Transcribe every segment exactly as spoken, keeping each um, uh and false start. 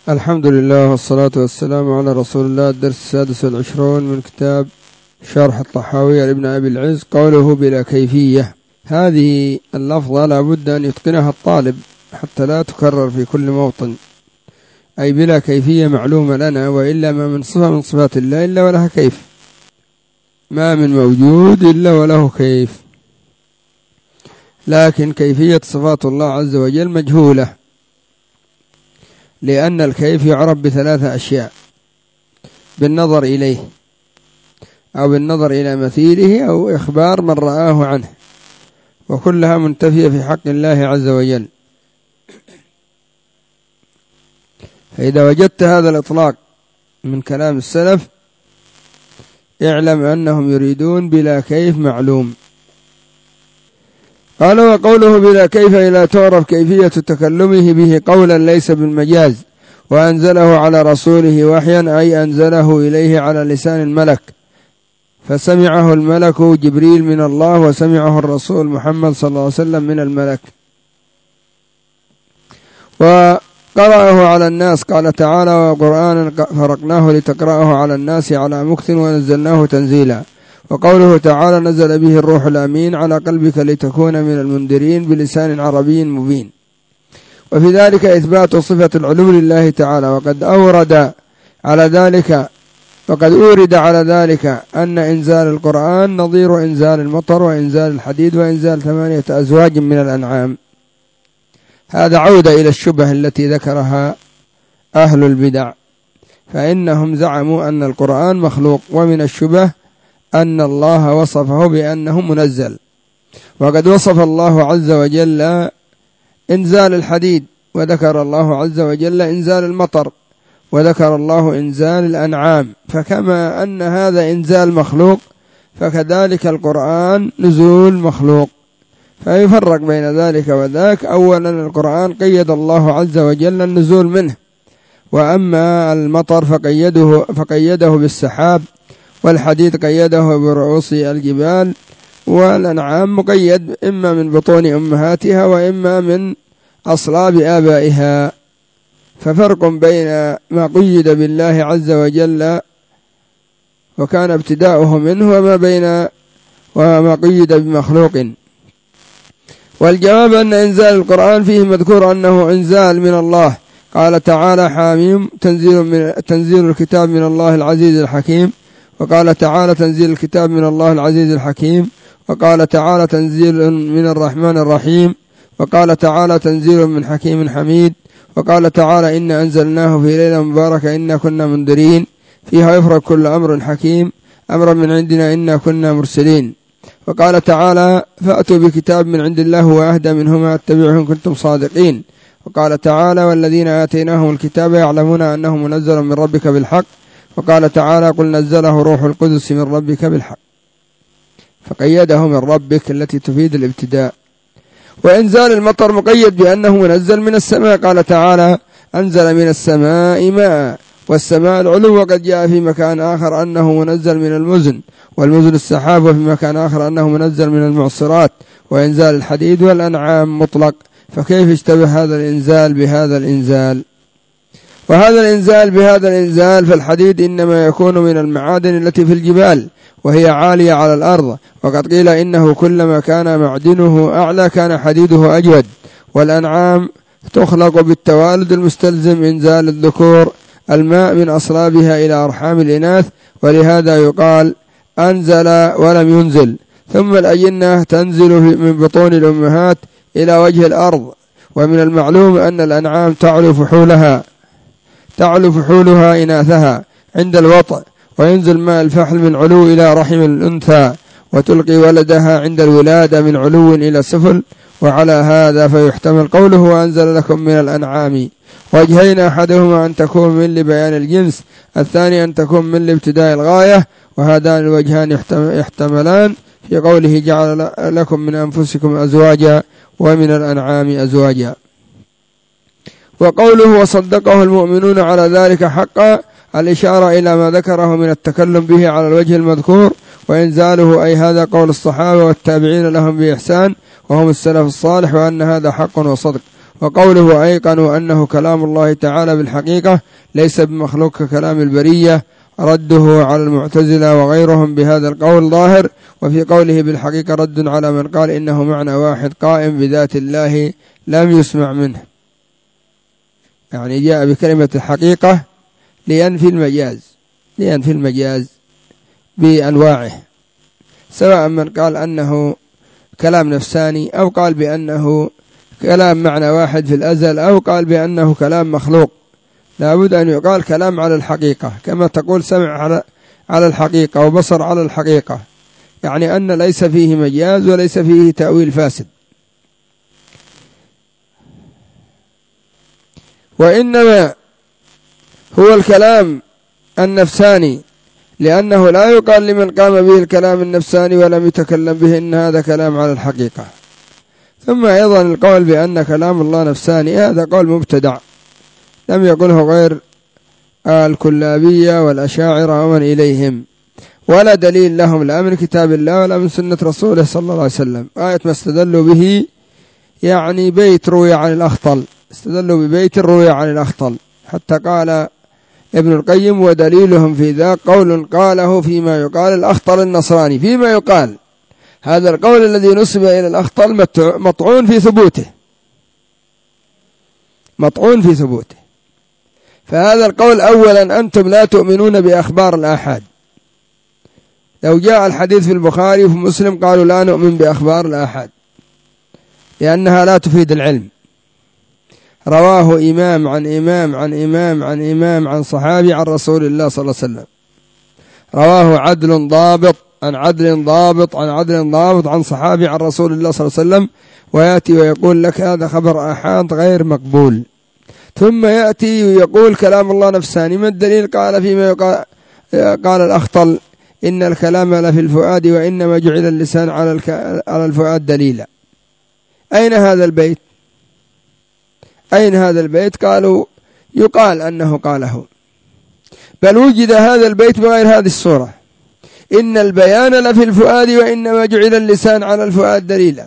الحمد لله والصلاة والسلام على رسول الله. الدرس السادس والعشرون من كتاب شرح الطحاوية لابن أبي العز. قوله بلا كيفية، هذه اللفظة لا بد أن يتقنها الطالب حتى لا تكرر في كل موطن، أي بلا كيفية معلومة لنا، وإلا ما من صفة من صفات الله إلا ولها كيف، ما من موجود إلا وله كيف، لكن كيفية صفات الله عز وجل مجهولة، لأن الكيف يعرف بثلاثة أشياء: بالنظر إليه، أو بالنظر إلى مثيله، أو إخبار من رآه عنه، وكلها منتفية في حق الله عز وجل. فإذا وجدت هذا الإطلاق من كلام السلف اعلم أنهم يريدون بلا كيف معلوم. قال: وقوله بلا كيف لا تعرف كيفية تكلمه به قولا ليس بالمجاز، وأنزله على رسوله وحيا، أي أنزله إليه على لسان الملك، فسمعه الملك جبريل من الله، وسمعه الرسول محمد صلى الله عليه وسلم من الملك، وقرأه على الناس. قال تعالى: وقرآنا فرقناه لتقرأه على الناس على مكث ونزلناه تنزيلا. وقوله تعالى: نزل به الروح الأمين على قلبك لتكون من المنذرين بلسان عربي مبين. وفي ذلك إثبات صفة العلو لله تعالى، وقد أورد على ذلك وقد أورد على ذلك أن إنزال القرآن نظير إنزال المطر وإنزال الحديد وإنزال ثمانية أزواج من الأنعام. هذا عودة إلى الشبه التي ذكرها أهل البدع، فإنهم زعموا أن القرآن مخلوق، ومن الشبه أن الله وصفه بأنه منزل، وقد وصف الله عز وجل إنزال الحديد، وذكر الله عز وجل إنزال المطر، وذكر الله إنزال الأنعام. فكما أن هذا إنزال مخلوق فكذلك القرآن نزول مخلوق، فيفرق بين ذلك وذاك. أولا القرآن قيد الله عز وجل النزول منه، وأما المطر فقيده, فقيده بالسحاب، والحديد قيده برؤوس الجبال، والأنعام مقيد إما من بطون أمهاتها وإما من أصلاب آبائها. ففرق بين ما قيد بالله عز وجل وكان ابتداؤه منه وما بين وما قيد بمخلوق. والجواب أن إنزال القرآن فيه مذكور أنه إنزال من الله. قال تعالى: حاميم تنزيل, من تنزيل الكتاب من الله العزيز الحكيم. وقال تعالى: تنزيل الكتاب من الله العزيز الحكيم. وقال تعالى: تنزيل من الرحمن الرحيم. وقال تعالى: تنزيل من حكيم حميد. وقال تعالى: إنا أنزلناه في ليلة مباركة إنا كنا منذرين فيها يفرق كل أمر حكيم أمرا من عندنا إنا كنا مرسلين. وقال تعالى: فأتوا بكتاب من عند الله وأهدى منهما اتبعوه إن كنتم صادقين. وقال تعالى: والذين آتيناهم الكتاب يعلمون أنه منزل من ربك بالحق. وقال تعالى: قل نزله روح القدس من ربك بالحق. فقيده من ربك التي تفيد الابتداء. وإنزال المطر مقيد بأنه منزل من السماء. قال تعالى: أنزل من السماء ماء، والسماء العلو. وقد جاء في مكان آخر أنه منزل من المزن، والمزن السحاب، وفي مكان آخر أنه منزل من المعصرات. وإنزال الحديد والأنعام مطلق، فكيف اشتبه هذا الإنزال بهذا الإنزال؟ وهذا الإنزال بهذا الإنزال، فالحديد إنما يكون من المعادن التي في الجبال وهي عالية على الأرض، وقد قيل إنه كلما كان معدنه أعلى كان حديده أجود. والأنعام تخلق بالتوالد المستلزم إنزال الذكور الماء من أصلابها إلى أرحام الإناث، ولهذا يقال أنزل ولم ينزل. ثم الأجنة تنزل من بطون الأمهات إلى وجه الأرض. ومن المعلوم أن الأنعام تعلو فحولها تعلو فحولها إناثها عند الوطء، وينزل ماء الفحل من علو إلى رحم الأنثى، وتلقي ولدها عند الولادة من علو إلى سفل. وعلى هذا فيحتمل قوله: وأنزل لكم من الأنعام وجهين، أحدهما أن تكون من لبيان الجنس، الثاني أن تكون من لابتداء الغاية. وهذان الوجهان يحتملان في قوله: جعل لكم من أنفسكم أزواجا ومن الأنعام أزواجا. وقوله: وصدقه المؤمنون على ذلك حقا، الإشارة إلى ما ذكره من التكلم به على الوجه المذكور. وإنزاله أي هذا قول الصحابة والتابعين لهم بإحسان وهم السلف الصالح، وأن هذا حق وصدق. وقوله أيقنوا أنه كلام الله تعالى بالحقيقة ليس بمخلوق ككلام البرية رده على المعتزلة وغيرهم بهذا القول ظاهر، وفي قوله بالحقيقة رد على من قال إنه معنى واحد قائم بذات الله لم يسمع منه، يعني جاء بكلمة الحقيقة لينفي المجاز لينفي المجاز بأنواعه، سواء من قال أنه كلام نفساني أو قال بأنه كلام معنى واحد في الأزل أو قال بأنه كلام مخلوق، لابد أن يقال كلام على الحقيقة، كما تقول سمع على على الحقيقة وبصر على الحقيقة، يعني أن ليس فيه مجاز وليس فيه تأويل فاسد. وإنما هو الكلام النفساني لأنه لا يقال لمن قام به الكلام النفساني ولم يتكلم به إن هذا كلام على الحقيقة. ثم أيضا القول بأن كلام الله نفساني هذا قول مبتدع لم يقله غير الكلابية والأشاعرة ومن إليهم، ولا دليل لهم لا من كتاب الله ولا من سنة رسوله صلى الله عليه وسلم. آية ما استدلوا به يعني بيت روي عن الأخطل، استدلوا ببيت روي عن الأخطل، حتى قال ابن القيم ودليلهم في ذا قول قاله فيما يقال الأخطل النصراني، فيما يقال هذا القول الذي نسب إلى الأخطل مطعون في ثبوته مطعون في ثبوته فهذا القول أولا أنتم لا تؤمنون بأخبار الآحاد، لو جاء الحديث في البخاري وفي مسلم قالوا لا نؤمن بأخبار الآحاد لأنها لا تفيد العلم، رواه إمام عن إمام عن إمام عن إمام عن صحابي عن رسول الله صلى الله عليه وسلم، رواه عدل ضابط عن عدل ضابط عن عدل ضابط عن صحابي عن رسول الله صلى الله عليه وسلم، ويأتي ويقول لك هذا خبر آحاد غير مقبول، ثم يأتي ويقول كلام الله نفساني. ما الدليل؟ قال فيما يقال قال الأخطل إن الكلام لفي الفؤاد وإنما جعل اللسان على على الفؤاد دليلا. أين هذا البيت؟ أين هذا البيت؟ قالوا يقال أنه قاله، بل وجد هذا البيت بغير هذه الصورة، إن البيان لفي الفؤاد وإنما جعل اللسان على الفؤاد دليلا.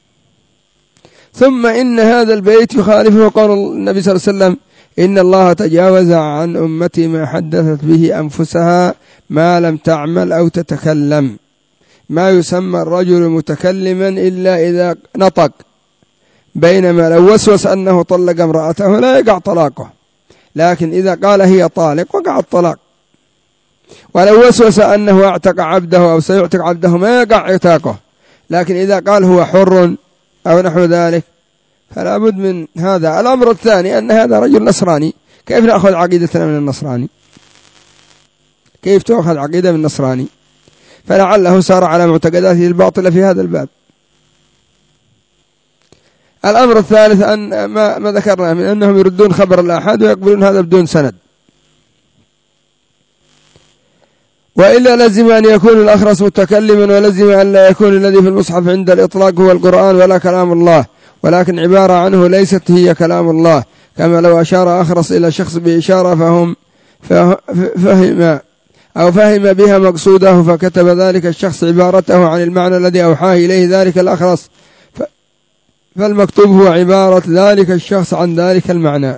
ثم إن هذا البيت يخالفه قول النبي صلى الله عليه وسلم إن الله تجاوز عن أمتي ما حدثت به أنفسها ما لم تعمل أو تتكلم، ما يسمى الرجل متكلما إلا إذا نطق، بينما لو وسوس أنه طلق امرأته لا يقع طلاقه، لكن إذا قال هي طالق وقع الطلاق، ولو وسوس أنه اعتق عبده أو سيعتق عبده ما يقع عتاقه، لكن إذا قال هو حر أو نحو ذلك فلا بد من هذا. الأمر الثاني أن هذا رجل نصراني، كيف نأخذ عقيدتنا من النصراني؟ كيف تأخذ عقيدة من النصراني؟ فلعله سار على معتقداته الباطلة في هذا الباب. الأمر الثالث أن ما, ما ذكرنا من أنهم يردون خبر الآحاد ويقبلون هذا بدون سند، وإلا لزم أن يكون الأخرس متكلما، ولزم أن لا يكون الذي في المصحف عند الإطلاق هو القرآن ولا كلام الله، ولكن عبارة عنه ليست هي كلام الله، كما لو أشار أخرس إلى شخص بإشارة فهم فهم أو فهم بها مقصوده فكتب ذلك الشخص عبارته عن المعنى الذي أوحاه إليه ذلك الأخرس، فالمكتوب هو عبارة ذلك الشخص عن ذلك المعنى.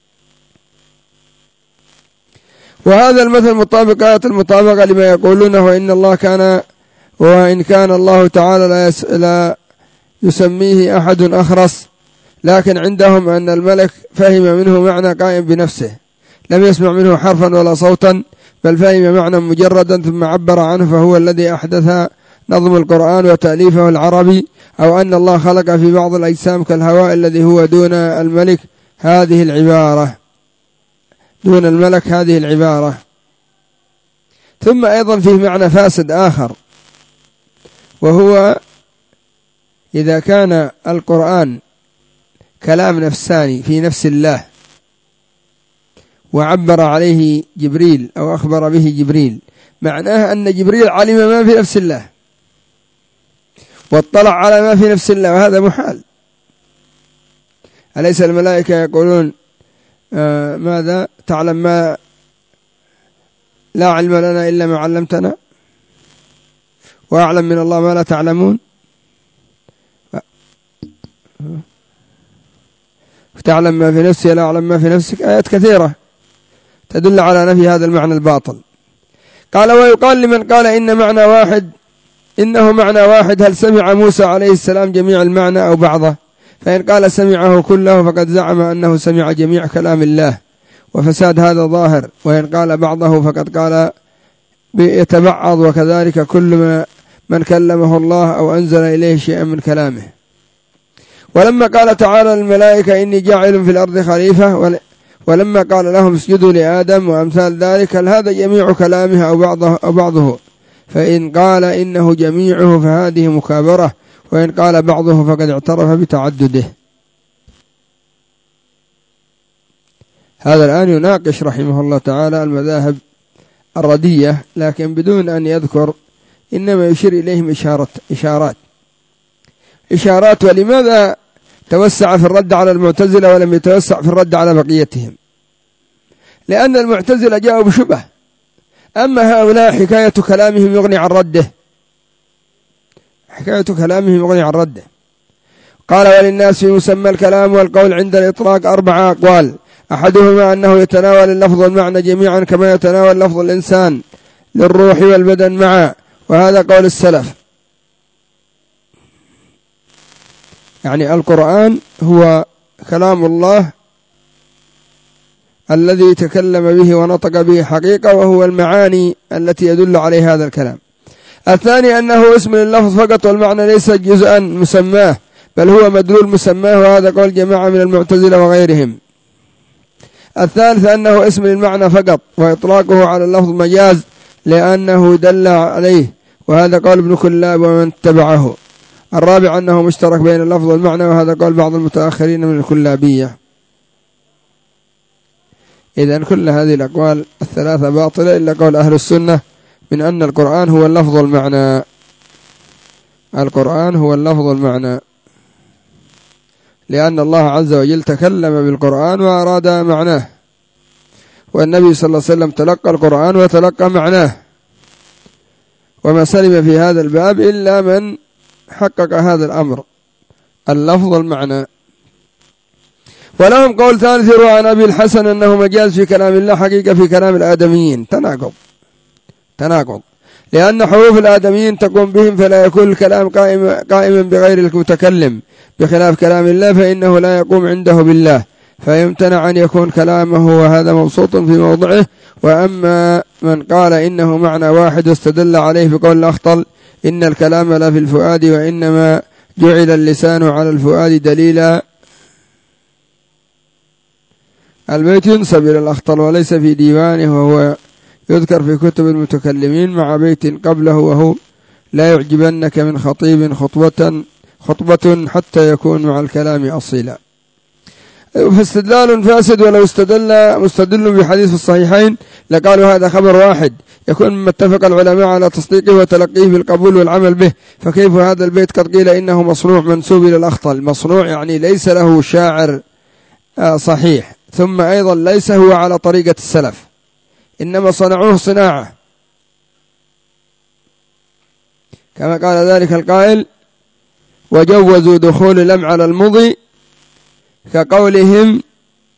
وهذا المثل مطابقات المطابقة لما يقولونه وإن الله كان وإن كان الله تعالى لا, يس لا يسميه أحد أخرس، لكن عندهم أن الملك فهم منه معنى قائم بنفسه، لم يسمع منه حرفا ولا صوتا، بل فهم معنى مجردا ثم عبر عنه، فهو الذي أحدث نظم القرآن وتأليفه العربي، أو أن الله خلق في بعض الأجسام كالهواء الذي هو دون الملك هذه العبارة دون الملك هذه العبارة. ثم أيضا فيه معنى فاسد آخر، وهو إذا كان القرآن كلام نفساني في نفس الله وعبر عليه جبريل أو أخبر به جبريل، معناه أن جبريل علم ما في نفس الله واطلع على ما في نفس الله، وهذا محال. أليس الملائكة يقولون آه ماذا تعلم ما لا علم لنا إلا ما علمتنا وأعلم من الله ما لا تعلمون؟ تعلم ما في نفسي لا أعلم ما في نفسك، آيات كثيرة تدل على نفي هذا المعنى الباطل. قال ويقال لمن قال إن معنى واحد إنه معنى واحد، هل سمع موسى عليه السلام جميع المعنى أو بعضه؟ فإن قال سمعه كله فقد زعم أنه سمع جميع كلام الله، وفساد هذا ظاهر. وإن قال بعضه فقد قال يتبعض، وكذلك كل من كلمه الله أو أنزل إليه شيئا من كلامه. ولما قال تعالى الملائكة إني جاعل في الأرض خليفة، ولما قال لهم اسجدوا لآدم وأمثال ذلك، هل هذا جميع كلامه أو بعضه, أو بعضه؟ فإن قال إنه جميعه فهذه مكابرة، وإن قال بعضه فقد اعترف بتعدده. هذا الآن يناقش رحمه الله تعالى المذاهب الردية، لكن بدون أن يذكر، إنما يشير إليهم إشارة إشارات إشارات ولماذا توسع في الرد على المعتزلة ولم يتوسع في الرد على بقيتهم؟ لأن المعتزلة جاءوا بشبه، أما هؤلاء حكاية كلامهم يغني عن رده، حكاية كلامهم يغني عن رده. قال وللناس يسمى الكلام والقول عند الإطلاق أربع أقوال، أحدهما أنه يتناول اللفظ والمعنى جميعا كما يتناول لفظ الإنسان للروح والبدن معا، وهذا قول السلف. يعني القرآن هو كلام الله الذي تكلم به ونطق به حقيقة، وهو المعاني التي يدل عليه هذا الكلام. الثاني أنه اسم لللفظ فقط، والمعنى ليس جزءا مسماه بل هو مدلول مسماه، وهذا قول جماعة من المعتزلة وغيرهم. الثالث أنه اسم للمعنى فقط، وإطلاقه على اللفظ مجاز لأنه دل عليه، وهذا قول ابن كلاب ومن تبعه. الرابع أنه مشترك بين اللفظ والمعنى، وهذا قول بعض المتأخرين من الكلابية. إذن كل هذه الأقوال الثلاثة باطلة إلا قول أهل السنة من أن القرآن هو اللفظ والمعنى. القرآن هو اللفظ والمعنى، لأن الله عز وجل تكلم بالقرآن وأراد معناه، والنبي صلى الله عليه وسلم تلقى القرآن وتلقى معناه، وما سلم في هذا الباب إلا من حقق هذا الأمر اللفظ والمعنى. ولهم قول ثالث يروى عن أبي الحسن أنه مجاز في كلام الله حقيقة في كلام الآدميين. تناقض تناقض لأن حروف الآدميين تقوم بهم، فلا يكون الكلام قائم قائما بغير المتكلم، بخلاف كلام الله فإنه لا يقوم عنده بالله، فيمتنع أن يكون كلامه، وهذا مبسوط في موضعه. وأما من قال إنه معنى واحد واستدل عليه بقول الأخطل إن الكلام لا في الفؤاد وإنما جعل اللسان على الفؤاد دليلا، البيت ينسب إلى الأخطل وليس في ديوانه، وهو يذكر في كتب المتكلمين مع بيت قبله، وهو لا يعجبنك من خطيب خطبة خطبة حتى يكون مع الكلام أصيلا. فاستدلال فاسد، ولو استدل مستدل بحديث الصحيحين لقالوا هذا خبر واحد يكون مما اتفق العلماء على تصديقه وتلقيه بالقبول والعمل به، فكيف هذا البيت قد قيل إنه مصنوع منسوب إلى الأخطل؟ مصنوع يعني ليس له شاعر صحيح، ثم أيضا ليس هو على طريقة السلف، إنما صنعوه صناعة، كما قال ذلك القائل وجوزوا دخول لم على المضي كقولهم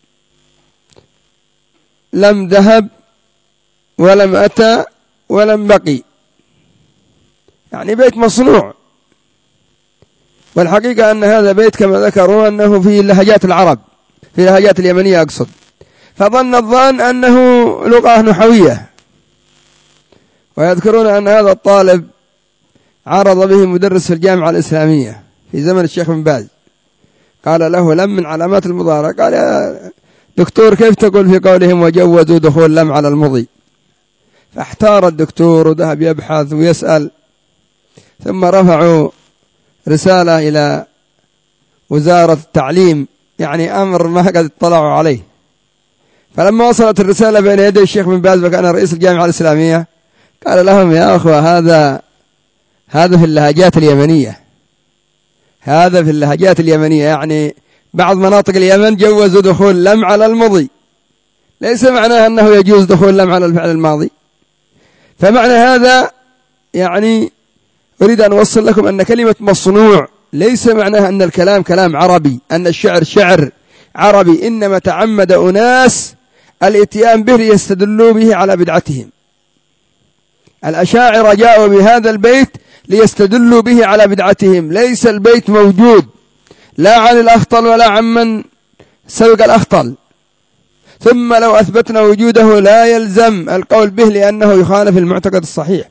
لم ذهب ولم أتى ولم بقي، يعني بيت مصنوع. والحقيقة أن هذا بيت كما ذكروا أنه في لهجات العرب، في لهجات اليمنية أقصد، فظن الظان أنه لغة نحوية. ويذكرون أن هذا الطالب عرض به مدرس في الجامعة الإسلامية في زمن الشيخ بن باز، قال له لم من علامات المضارع، قال يا دكتور كيف تقول في قولهم وجوزوا دخول لم على المضي؟ فاحتار الدكتور وذهب يبحث ويسأل، ثم رفعوا رسالة إلى وزارة التعليم، يعني أمر ما قد اطلعوا عليه. فلما وصلت الرسالة بين يدي الشيخ بن باز وكان رئيس الجامعة الإسلامية، قال لهم يا أخوة هذا هذا في اللهجات اليمنية، هذا في اللهجات اليمنية، يعني بعض مناطق اليمن جوزوا دخول لم على المضي، ليس معناه أنه يجوز دخول لم على الفعل الماضي. فمعنى هذا يعني أريد أن أوصل لكم أن كلمة مصنوع ليس معناها أن الكلام كلام عربي، أن الشعر شعر، عربي، إنما تعمد أناس الاتيان به ليستدلوا به على بدعتهم. الأشاعرة جاءوا بهذا البيت ليستدلوا به على بدعتهم، ليس البيت موجود لا عن الأخطل ولا عن من سبق الأخطل. ثم لو أثبتنا وجوده لا يلزم القول به لأنه يخالف المعتقد الصحيح.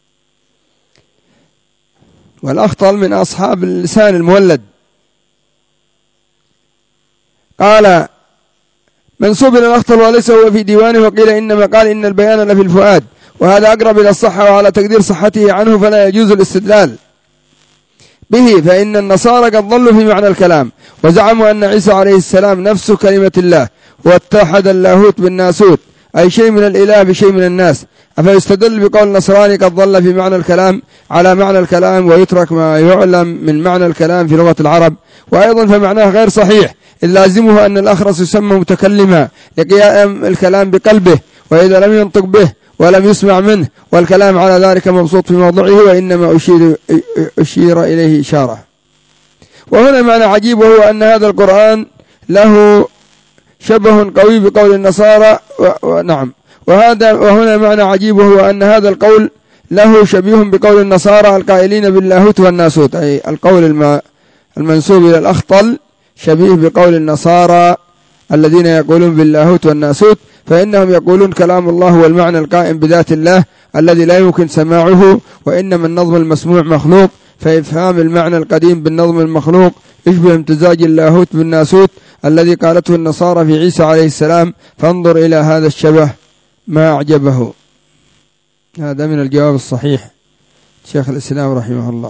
والأخطل من أصحاب اللسان المولد. قال منسوب إلى الأخطل وليس هو في ديوانه، وقيل إنما قال إن البيان لفي الفؤاد، وهذا أقرب إلى الصحة، وعلى تقدير صحته عنه فلا يجوز الاستدلال به، فإن النصارى قد ضلوا في معنى الكلام وزعموا أن عيسى عليه السلام نفس كلمة الله، واتحد اللاهوت بالناسوت، أي شيء من الإله بشيء من الناس. أفيستدل بقول النصراني قد ضل في معنى الكلام على معنى الكلام، ويترك ما يعلم من معنى الكلام في لغة العرب؟ وأيضا فمعناه غير صحيح، إذ لازمه أن الأخرس يسمى متكلما لقيام الكلام بقلبه، وإذا لم ينطق به ولم يسمع منه، والكلام على ذلك مبسوط في موضعه، وإنما أشير, أشير إليه إشارة. وهنا معنى عجيب، وهو أن هذا القرآن له شبه قوي بقول النصارى، ونعم وهذا وهنا معنى عجيب، وهو أن هذا القول له شبيه بقول النصارى القائلين باللاهوت والناسوت، أي القول المنسوب إلى الأخطل شبيه بقول النصارى الذين يقولون باللاهوت والناسوت، فإنهم يقولون كلام الله والمعنى القائم بذات الله الذي لا يمكن سماعه، وإنما النظم المسموع مخلوق، فإفهام المعنى القديم بالنظم المخلوق يشبه امتزاج اللاهوت بالناسوت الذي قالته النصارى في عيسى عليه السلام، فانظر إلى هذا الشبه ما أعجبه. هذا من الجواب الصحيح شيخ الإسلام رحمه الله.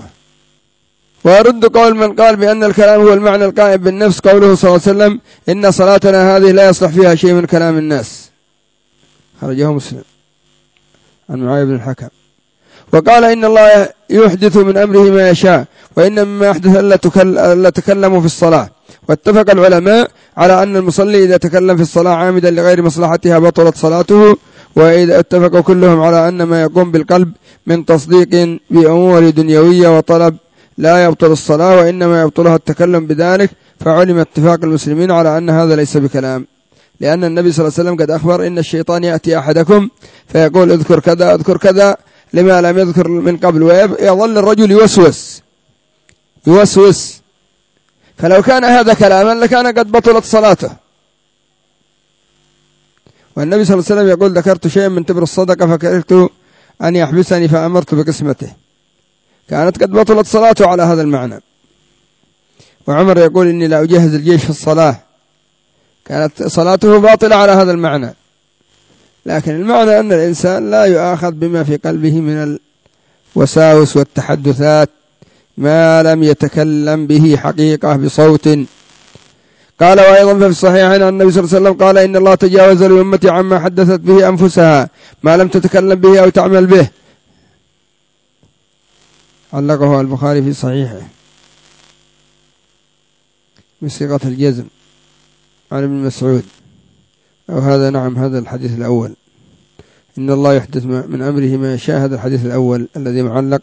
وأرد قول من قال بأن الكلام هو المعنى القائم بالنفس، قوله صلى الله عليه وسلم إن صلاتنا هذه لا يصلح فيها شيء من كلام الناس، خرجه مسلم عن معاوية بن الحكم. وقال إن الله يحدث من أمره ما يشاء، وإن مما يحدث ألا تكلموا في الصلاة. واتفق العلماء على أن المصلي إذا تكلم في الصلاة عامدا لغير مصلحتها بطلت صلاته، وإذا اتفقوا كلهم على أن ما يقوم بالقلب من تصديق بأمور دنيوية وطلب لا يبطل الصلاة، وإنما يبطلها التكلم بذلك، فعلم اتفاق المسلمين على أن هذا ليس بكلام، لأن النبي صلى الله عليه وسلم قد أخبر إن الشيطان يأتي أحدكم فيقول اذكر كذا اذكر كذا لما لم يذكر من قبل، ويظل الرجل يوسوس يوسوس فلو كان هذا كلاما لكان قد بطلت صلاته. والنبي صلى الله عليه وسلم يقول ذكرت شيئا من تبر الصدقة فكرهت أن يحبسني فأمرت بقسمته، كانت قد بطلت صلاته على هذا المعنى. وعمر يقول إني لا أجهز الجيش في الصلاة، كانت صلاته باطلة على هذا المعنى. لكن المعنى أن الإنسان لا يؤاخذ بما في قلبه من الوساوس والتحدثات ما لم يتكلم به حقيقة بصوت. قال وأيضا في الصحيحين عن النبي صلى الله عليه وسلم قال إن الله تجاوز لأمتي عما حدثت به أنفسها ما لم تتكلم به أو تعمل به، علقه البخاري في صحيحه بصيغة الجزم عن ابن مسعود، أو هذا نعم هذا الحديث الأول إن الله يحدث من أمره ما يشاء، هذا الحديث الأول الذي معلق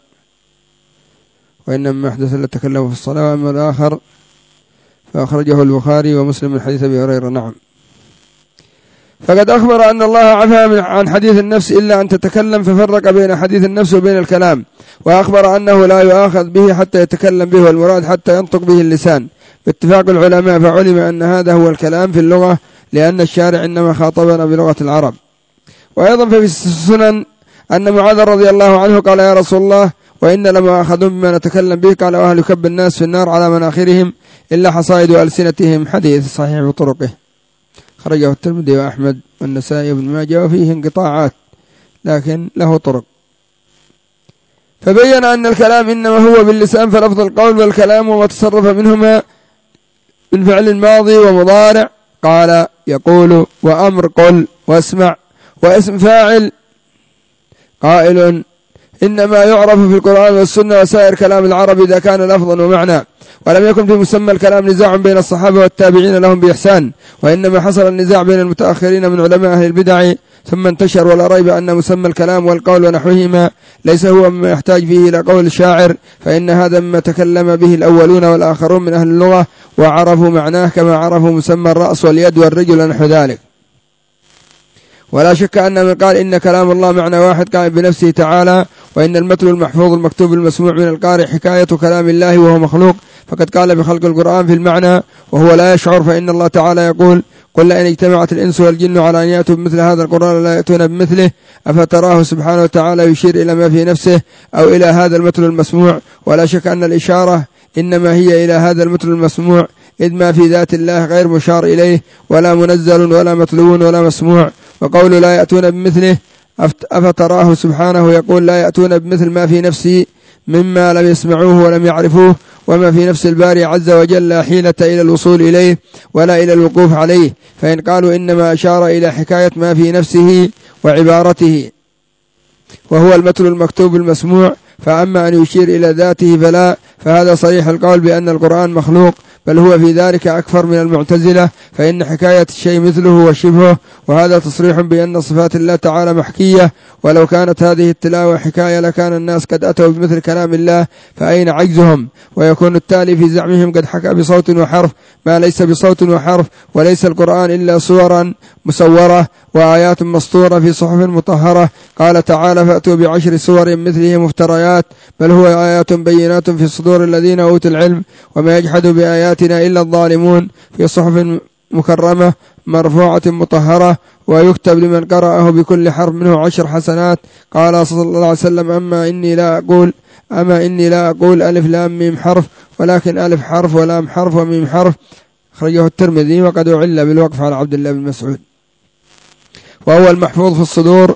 وإنما أحدث إلا تكلم في الصلاة. وأما الآخر فأخرجه البخاري ومسلم من حديث أبي هريرة. نعم فقد أخبر أن الله عفى عن حديث النفس إلا أن تتكلم، ففرق بين حديث النفس وبين الكلام، وأخبر أنه لا يؤاخذ به حتى يتكلم به، والمراد حتى ينطق به اللسان باتفاق العلماء، فعلم أن هذا هو الكلام في اللغة لأن الشارع إنما خاطبنا بلغة العرب. وأيضا في السنن أن معاذ رضي الله عنه قال يا رسول الله وإن لما أخذوا بما نتكلم به، قال وأهل يكب الناس في النار على مناخرهم إلا حصائد ألسنتهم، حديث صحيح بطرقه، خرجه الترمذي وأحمد والنسائي وابن ماجه، وفيه انقطاعات لكن له طرق. فبين أن الكلام إنما هو باللسان، فلفظ القول والكلام وما تصرف منهما من فعل ماضي ومضارع، قال يقول وأمر قل واسمع، واسم فاعل قائل إنما يعرف في القرآن والسنة وسائر كلام العرب إذا كان لفظا ومعنى، ولم يكن في مسمى الكلام نزاع بين الصحابة والتابعين لهم بإحسان، وإنما حصل النزاع بين المتأخرين من علماء أهل البدع ثم انتشر، ولا ريب أن مسمى الكلام والقول ونحوهما ليس هو مما يحتاج فيه إلى قول الشاعر، فإن هذا مما تكلم به الأولون والآخرون من أهل اللغة وعرفوا معناه كما عرفوا مسمى الرأس واليد والرجل ونحو ذلك. ولا شك أن من قال إن كلام الله معنى واحد قائم بنفسه تعالى، وإن المتن المحفوظ المكتوب المسموع من القارئ حكاية كلام الله وهو مخلوق، فقد قال بخلق القرآن في المعنى وهو لا يشعر، فإن الله تعالى يقول: قل لئن اجتمعت الإنس والجن على أن يأتوا بمثل هذا القرآن لا يأتون بمثله. أفتراه سبحانه وتعالى يشير إلى ما في نفسه أو إلى هذا المتن المسموع؟ ولا شك أن الإشارة إنما هي إلى هذا المتن المسموع، إذ ما في ذات الله غير مشار إليه ولا منزل ولا مطلوب ولا مسموع. وقول لا يأتون بمثله أفتراه سبحانه يقول لا يأتون بمثل ما في نفسي مما لم يسمعوه ولم يعرفوه، وما في نفس الباري عز وجل لا حيلة إلى الوصول إليه ولا إلى الوقوف عليه. فإن قالوا إنما أشار إلى حكاية ما في نفسه وعبارته وهو المتن المكتوب المسموع، فأما أن يشير إلى ذاته فلا، فهذا صريح القول بأن القرآن مخلوق، بل هو في ذلك أكثر من المعتزلة، فإن حكاية الشيء مثله وشبهه، وهذا تصريح بأن صفات الله تعالى محكية، ولو كانت هذه التلاوة حكاية لكان الناس قد أتوا بمثل كلام الله، فأين عجزهم؟ ويكون التالي في زعمهم قد حكى بصوت وحرف ما ليس بصوت وحرف، وليس القرآن إلا صورا مصورة وآيات مسطورة في صحف مطهرة. قال تعالى: فأتوا بعشر سور مثله مفتريات، بل هو آيات بينات في صدور الذين أوتوا العلم، وما يجحد بآياتنا إلا الظالمون، في صحف مكرمة مرفوعة مطهرة، ويكتب لمن قرأه بكل حرف منه عشر حسنات. قال صلى الله عليه وسلم: أما إني لا أقول أما إني لا أقول ألف لام ميم حرف، ولكن ألف حرف ولام حرف وميم حرف. أخرجه الترمذي، وقد أعل بالوقف على عبد الله بن مسعود. وهو المحفوظ في الصدور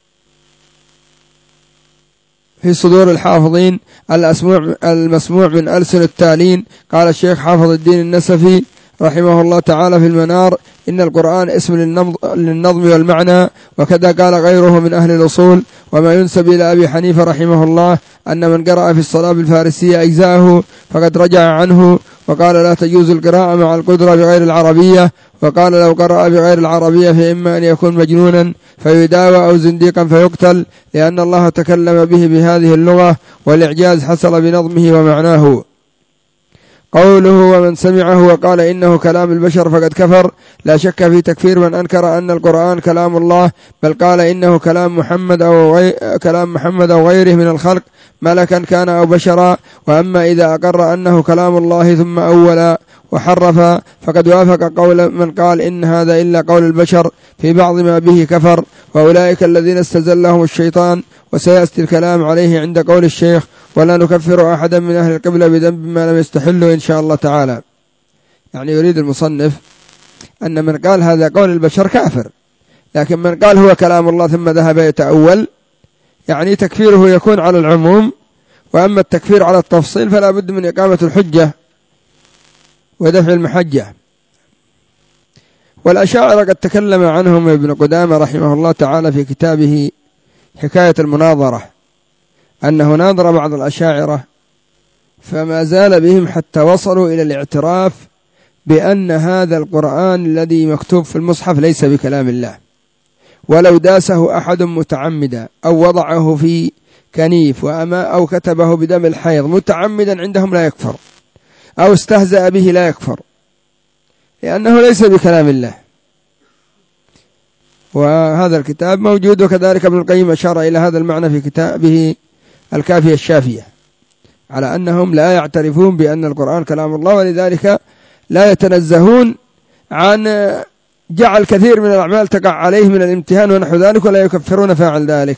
في صدور الحافظين المسموع من ألسن التالين. قال الشيخ حافظ الدين النسفي رحمه الله تعالى في المنار: إن القرآن اسم للنظم والمعنى، وكذا قال غيره من أهل الأصول. وما ينسب إلى أبي حنيفة رحمه الله أن من قرأ في الصلاة بالفارسية أجزاءه فقد رجع عنه، وقال لا تجوز القراءة مع القدرة بغير العربية، وقال لو قرأ بغير العربية فإما أن يكون مجنونا فيداوى أو زنديقا فيقتل، لأن الله تكلم به بهذه اللغة، والإعجاز حصل بنظمه ومعناه. قوله: ومن سمعه وقال إنه كلام البشر فقد كفر، لا شك في تكفير من أنكر أن القرآن كلام الله، بل قال إنه كلام محمد أو غير كلام محمد أو غيره من الخلق، ملكا كان أو بشرا. وأما إذا أقر أنه كلام الله ثم أول وحرف فقد وافق قول من قال إن هذا إلا قول البشر في بعض ما به كفر، وأولئك الذين استزلهم الشيطان. وسيأتي الكلام عليه عند قول الشيخ: ولا نكفر أحدا من أهل القبلة بذنب ما لم يستحله إن شاء الله تعالى. يعني يريد المصنف أن من قال هذا قول البشر كافر، لكن من قال هو كلام الله ثم ذهب يتأول يعني تكفيره يكون على العموم، وأما التكفير على التفصيل فلا بد من إقامة الحجة ودفع المحجة. والأشاعرة قد تكلم عنهم ابن قدامة رحمه الله تعالى في كتابه حكاية المناظرة، أنه ناظر بعض الأشاعرة فما زال بهم حتى وصلوا إلى الاعتراف بأن هذا القرآن الذي مكتوب في المصحف ليس بكلام الله، ولو داسه أحد متعمدا أو وضعه في كنيف وأما أو كتبه بدم الحيض متعمدا عندهم لا يكفر، أو استهزأ به لا يكفر، لأنه ليس بكلام الله. وهذا الكتاب موجود، وكذلك ابن القيم أشار إلى هذا المعنى في كتابه الكافية الشافية، على أنهم لا يعترفون بأن القرآن كلام الله، ولذلك لا يتنزهون عن جعل كثير من الأعمال تقع عليه من الامتهان ونحو ذلك، ولا يكفرون فاعل ذلك.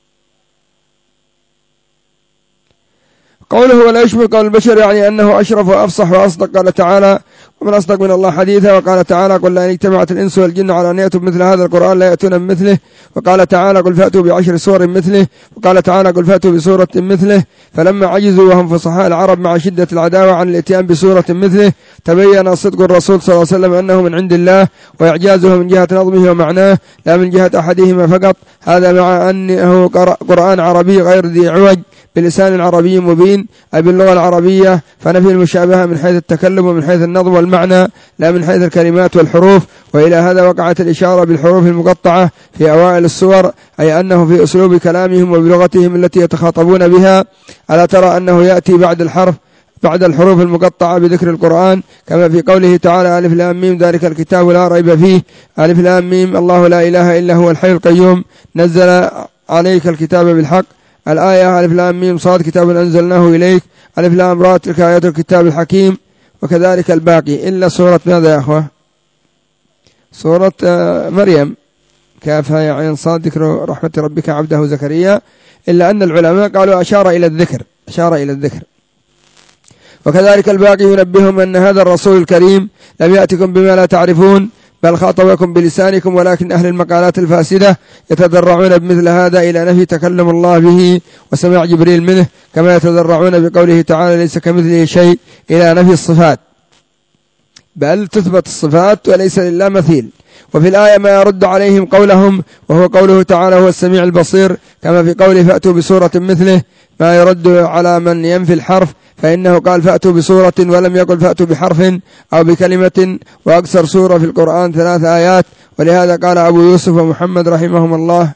قوله ولا يشبه قول البشر يعني أنه أشرف وأفصح وأصدق. قال تعالى: ومن أصدق من الله حديثا. وقال تعالى: قل لئن اجتمعت الإنس والجن على أن يأتوا بمثل هذا القرآن لا يأتون بمثله. وقال تعالى: قل فأتوا بعشر سور مثله. وقال تعالى: قل فأتوا بسورة مثله. فلما عجزوا وهم فصحاء العرب مع شدة العداوة عن الاتيان بسورة مثله تبين صدق الرسول صلى الله عليه وسلم أنه من عند الله، وإعجازه من جهة نظمه ومعناه لا من جهة أحدهما فقط. هذا مع أنه قرآن عربي غير ذي عوج، بلسان عربي مبين أي باللغة العربية، فنفي المشابهة من حيث التكلم ومن حيث النظم والمعنى لا من حيث الكلمات والحروف. وإلى هذا وقعت الإشارة بالحروف المقطعة في أوائل السور، أي أنه في أسلوب كلامهم وبلغتهم التي يتخاطبون بها. ألا ترى أنه يأتي بعد الحرف بعد الحروف المقطعة بذكر القرآن، كما في قوله تعالى ألف لام ميم ذلك الكتاب لا ريب فيه. ألف لام ميم الله لا إله إلا هو الحي القيوم نزل عليك الكتاب بالحق. الآية ألف لام ميم صاد كتاب أنزلناه إليك. ألف لام را تلك آيات الكتاب الحكيم. وكذلك الباقي إلا سورة ماذا يا أخوة؟ سورة مريم كافها يا عين صاد ذكر رحمة ربك عبده زكريا، إلا أن العلماء قالوا أشار إلى الذكر أشار إلى الذكر. وكذلك الباقي ينبههم أن هذا الرسول الكريم لم يأتكم بما لا تعرفون، بل خاطبكم بلسانكم، ولكن أهل المقالات الفاسدة يتضرعون بمثل هذا إلى نفي تكلم الله به وسماع جبريل منه، كما يتضرعون بقوله تعالى ليس كمثله شيء إلى نفي الصفات، بل تثبت الصفات وليس لله مثيل. وفي الآية ما يرد عليهم قولهم، وهو قوله تعالى هو السميع البصير، كما في قوله فأتوا بسورة مثله، ما يرد على من ينفي الحرف، فإنه قال فأتوا بسورة ولم يقل فأتوا بحرف أو بكلمة، وأكثر سورة في القرآن ثلاث آيات. ولهذا قال أبو يوسف ومحمد رحمهم الله،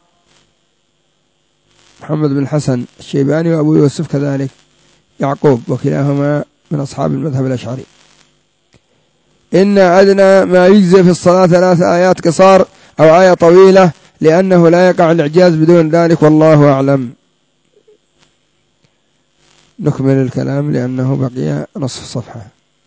محمد بن الحسن الشيباني وأبو يوسف كذلك يعقوب، وكلاهما من أصحاب المذهب الأشعري، إن أدنى ما يجزي في الصلاة ثلاث آيات قصار أو آية طويلة، لأنه لا يقع الإعجاز بدون ذلك، والله أعلم. نكمل الكلام لأنه بقي نصف صفحة.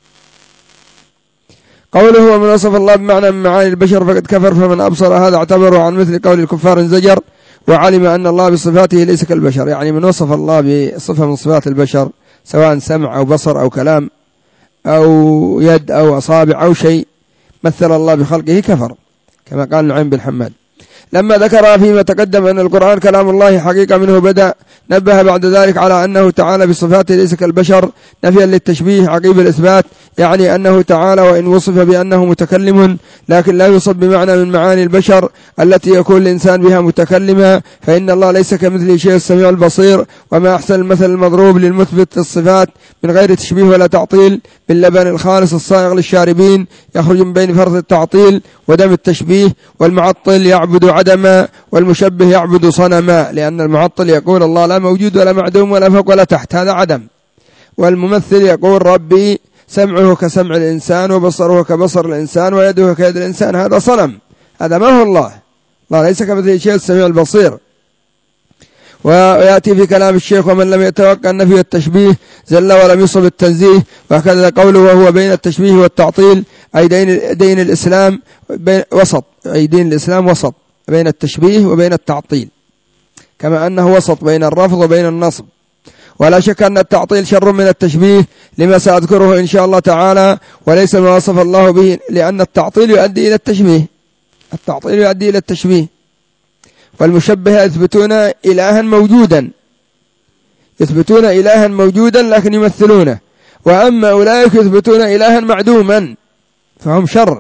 قوله ومن وصف الله بمعنى من معاني البشر فقد كفر، فمن أبصر هذا اعتبره عن مثل قول الكفار انزجر، وعلم أن الله بصفاته ليس كالبشر. يعني من وصف الله بصفة من صفات البشر سواء سمع أو بصر أو كلام أو يد أو أصابع أو شيء مثل الله بخلقه كفر، كما قال نعيم بن حماد. لما ذكر فيما تقدم أن القرآن كلام الله حقيقة منه بدأ، نبه بعد ذلك على أنه تعالى بصفاته ليس كالبشر نفيا للتشبيه عقيب الإثبات، يعني أنه تعالى وإن وصف بأنه متكلم لكن لا يوصف بمعنى من معاني البشر التي يكون الإنسان بها متكلما، فإن الله ليس كمثله شيء السميع البصير. وما أحسن المثل المضروب للمثبت للصفات من غير تشبيه ولا تعطيل باللبن الخالص الصائغ للشاربين يخرج من بين فرث التعطيل ودم التشبيه، والمعطل يعبد عدما والمشبه يعبد صنما، لأن المعطل يقول الله لا موجود ولا معدوم ولا فوق ولا تحت، هذا عدم. والممثل يقول ربي سمعه كسمع الإنسان وبصره كبصر الإنسان ويده كيد الإنسان، هذا صنم، هذا ما هو الله. الله ليس كمثله شيء السميع البصير. ويأتي في كلام الشيخ ومن لم يتوقع النفي والتشبيه زل ولم يصب التنزيه، وهكذا قوله وهو بين التشبيه والتعطيل أي دين, دين الإسلام بين وسط، أي دين الإسلام وسط بين التشبيه وبين التعطيل، كما أنه وسط بين الرفض وبين النصب. ولا شك أن التعطيل شر من التشبيه لما سأذكره إن شاء الله تعالى، وليس ما وصف الله به، لأن التعطيل يؤدي إلى التشبيه، التعطيل يؤدي إلى التشبيه. والمشبهة يثبتون إلها موجودا، يثبتون إلها موجودا لكن يمثلونه، وأما أولئك يثبتون إلها معدوما فهم شر.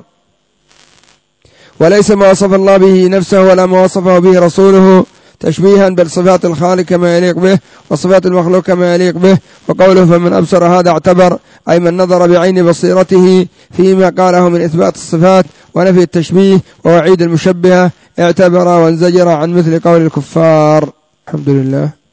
وليس ما وصف الله به نفسه ولا ما وصفه به رسوله تشبيها، بل صفات الخالق كما يليق به وصفات المخلوق كما يليق به. وقوله فمن أبصر هذا اعتبر أي من نظر بعين بصيرته فيما قاله من إثبات الصفات ونفي التشبيه ووعيد المشبهة، اعتبر وانزجر عن مثل قول الكفار. الحمد لله.